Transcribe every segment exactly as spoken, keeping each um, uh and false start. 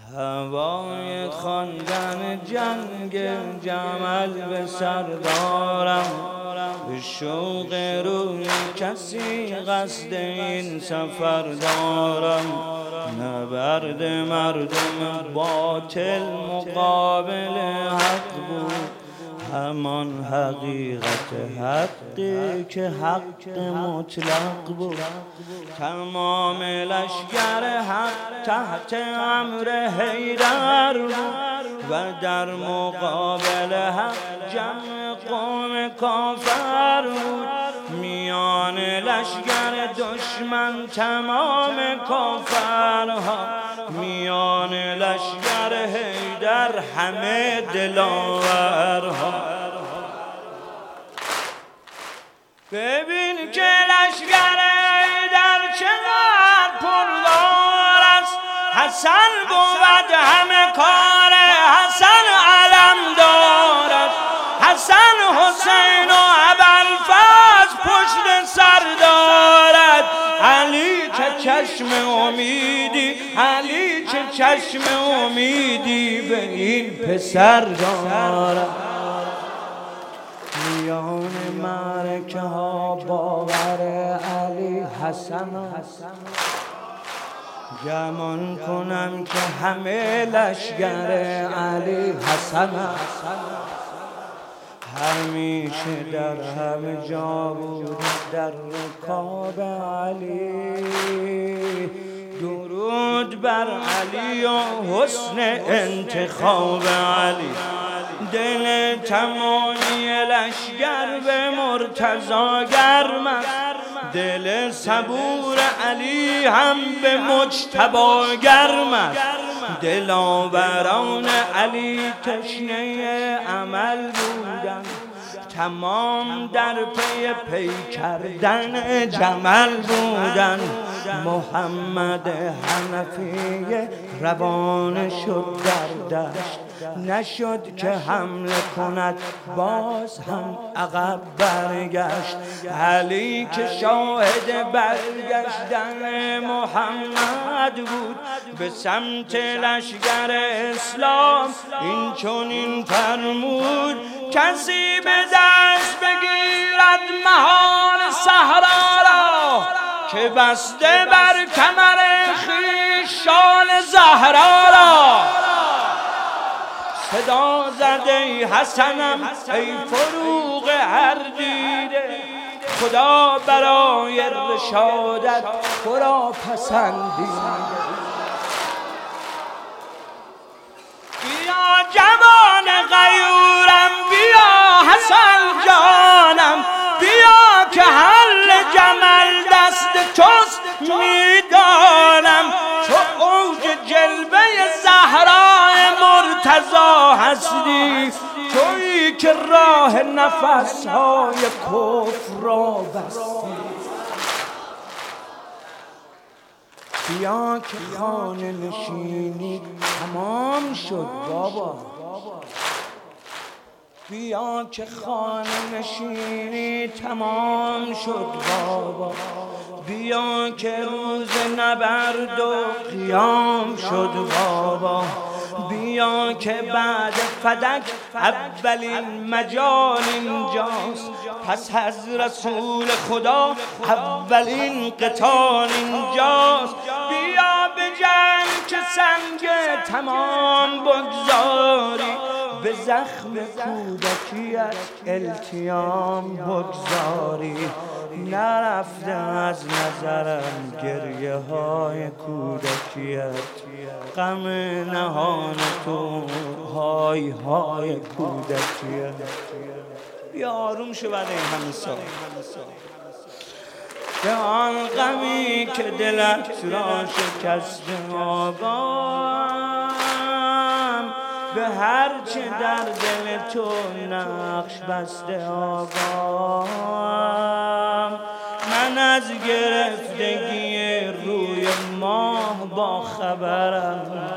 هوای خواندن جنگ جمل به سر دارم، به شوق روی کسی قصد این سفر دارم. نبرد مردم باطل مقابل حق بود، همان حقیقت حقی که حق مطلق بود. تمام لشکر حق تحت امر حیدر بود و در مقابل حق جمع قوم کافر بود. میان لشکر دشمن تمام کافرها، میان لشکر حیدر همه دلاورها. ببین که لشکر حیدر چقدر پردار است. حسن بود همه کار حسن علم دارد. حسن حسین و ابوالفضل پشت سر دارد. علی چه چشم امیدی، علی چه چشم امیدی به این پسر دارد. میان معرکه ها باور علی حسن گمان کنم که همه لشکر علی حسن همیشه در همه جا بود در رکاب علی. درود بر علی و حسن انتخاب علی. دل تمامی لشکر به مرتضی گرم است، دل صبور علی هم به مجتبی گرم است. دلاوران علی تشنه عمل بودند، تمام در پی پی کردن جمل بودند. محمد حنفی روان شد در دشت، نشد که حمله کند باز هم عقب برگشت. علی که شاهد برگشتن محمد بود، به سمت لشکر اسلام این چنین فرمود: کسی به دست بگیرد مهان صحرا را، که بسته بر کمر خویش شال زهرا را. صدا زد ای حسنم ای فروغ هر دیده، خدا برای رشادت تو را پسندیده. بیا جوان غیورم، بیا حسن جانم، بیا که حل جمل دست توست میدانم. تو اوج جلوه زهرای مرتضی هستی، تویی که راه نفسهای کفر را بستی. بیا که خانه نشینی تمام شد بابا، بیا که خانه نشینی تمام شد بابا. بیا که روز نبرد و قیام شد بابا. بیا که بعد فدک اولین مجال اینجاست، پس از رسول خدا اولین قتال اینجاست. بیا به جنگ که سنگ تمام بگذاری، به زخم کودکیت التیام بگذاری. نرفته از نظرم گریه های کودکیت، غم نهان تو های های کودکیت. بیا آروم شو بعد این همه سال. به آن غمی که دلت را شکسته آگام، به هر چه در دل تو نقش بسته آگام. من از گرفتگی روی ماه با خبرم،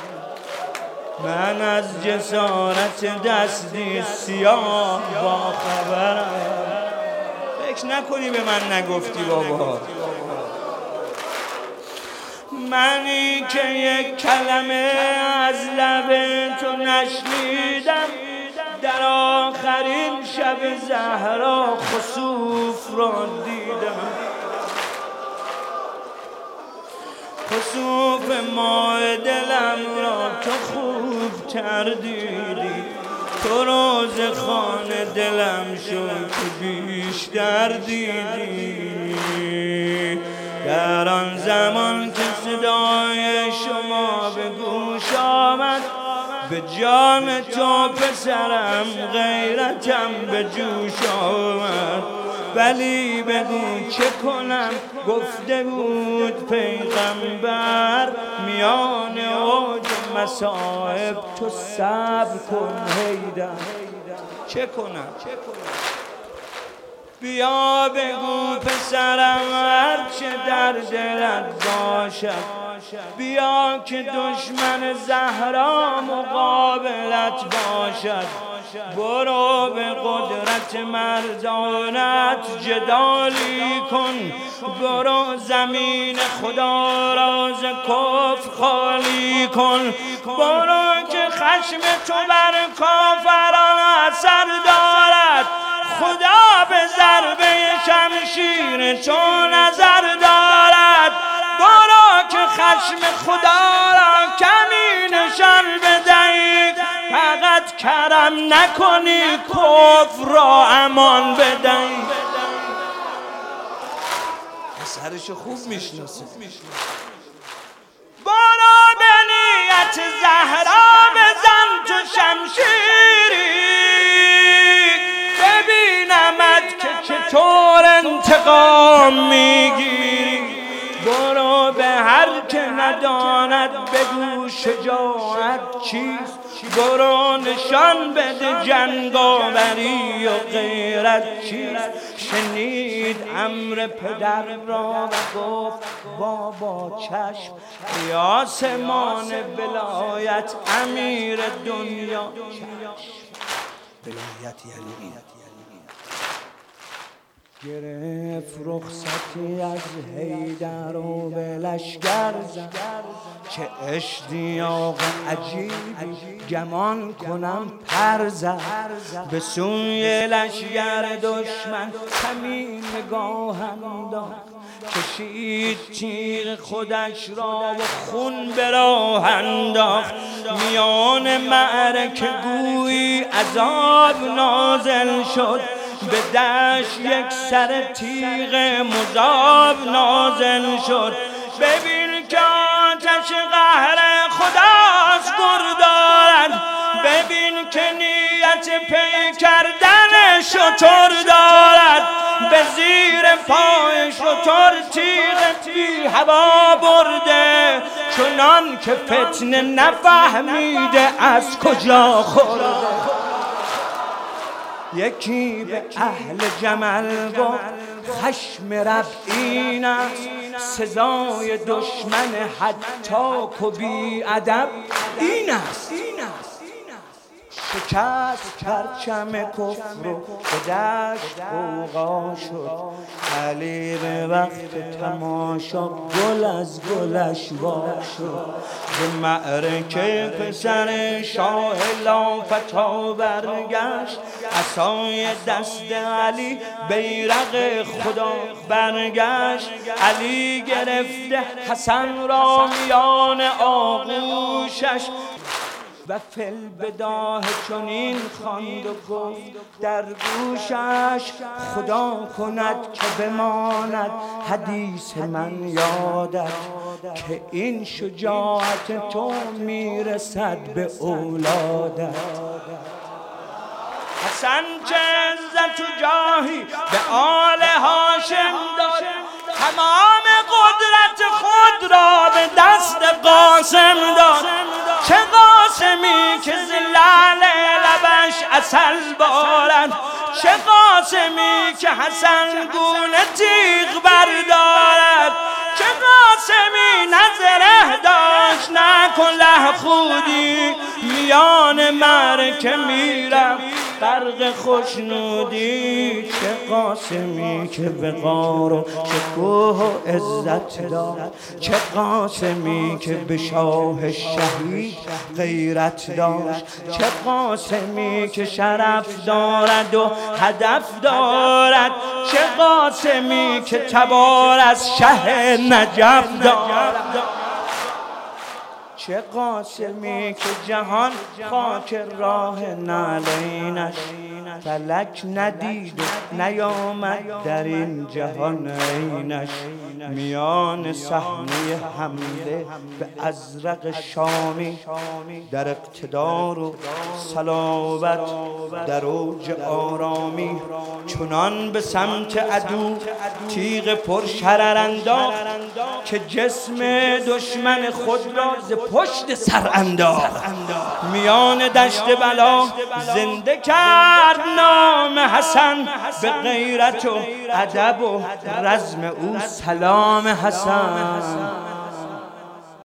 من از جسارت دستی سیاه با خبرم. فکر نکنی به من نگفتی بابا. منی که یک کلمه از لب تو نشنیدم، در آخرین شب زهرا خسوف را دیدم. خسوف ماه دلم را تو خوب تر دیدی، تو روز خانه دلم شد که بیشتر دیدی. در آن زمان که صدای شما به گوش آمد، به جان تو پسرم غیرتم به جوش آمد. ولی بگو چه کنم، گفته بود پیغمبر، میان اوج مصائب تو صبر کن حیدر. چه کنم؟ بیا بگو پسرم هرچه در دلت باشد، بیا که دشمن زهرا مقابلت باشد. برو به قدرت مردانت جدالی کن، برو زمین خدا را ز کفر خالی کن. برو که خشم تو بر کافران اثر دارد، خدا به ضربه شمشیر تو نظر دارد. برو که خشم خدا را کمی نشان بدهی، فقط کرم نکنی کفر را امان بدهی. اثرش خوب میشناسه. برو به نیت زهرا بزن تو شمشیری، ببینمت که چطور انتقام میگیری. برو به هر که نداند بگو شجاعت چیست، برو نشان بده جنگاوری و غیرت چیست. شنید امر پدر را و گفت بابا چشم، ای آسمان ولایت امیر دنیا. ولایت یعنی گرفت رخصتی از حیدر و به لشگر زد، چه اشتیاق عجیبی گمان کنم پر زد. به سوی لشگر دشمن کمی نگاه انداخت، کشید تیغ خودش را و خون به راه انداخت. میان معرکه گویی عذاب نازل شد، به دشت یک سر تیغ مذاب نازل شد. ببین که آتش قهر خداست گر دارد، ببین که نیت پی کردن شتر دارد. به زیر پای شتر تیغ بی هوا برده، چنان که فتنه نفهمیده از کجا خورده. یکی به اهل جمل گفت خشم رب این است، سزای دشمن حتی و بی ادب این است. شکست پرچم کفر و به دشت غوغا شد، علی به وقت تماشا گل از گلش وا شد. به معرکه پسر شاه لافتا برگشت، عصای دست علی بیرق خدا برگشت. علی گرفته حسن را میان آغوشش، و فل بداه چنین خواند و گفت در گوشش خدا کند که بماند حدیث من یادت، که این شجاعت تو میرسد به اولادت. حسن چه عزت و جاهی به آل هاشم داد، تمام قدرت خود را به دست قاسم داد. چه قاسمی که ز لعل لبش عسل بارد، چه قاسمی که حسن گونه تیغ بردارد، چه قاسمی نظره داشت نه کله خودی، میان معرکه میرفت غرق خوشنودی، چه قاسمی که وقار و شکوه و عزت داشت، چه قاسمی که به شاه شهید غیرت داشت، چه قاسمی که شرف دارد و هدف دارد، چه قاسمی که تبار از شه نجف دارد، چه قاسمی که جهان خاک راه نعلینش، فلک ندید و نیامد در این جهان عینش. میان صحنه حمله به ازرق شامی، در اقتدار و صلابت در اوج آرامی، چنان به سمت عدو تیغ پر شرر انداخت که جسم دشمن خود را ز پشت سر انداخت. میان دشت بلا زنده کرد نام حسن، به غیرت و ادب و رزم او سلام حسن.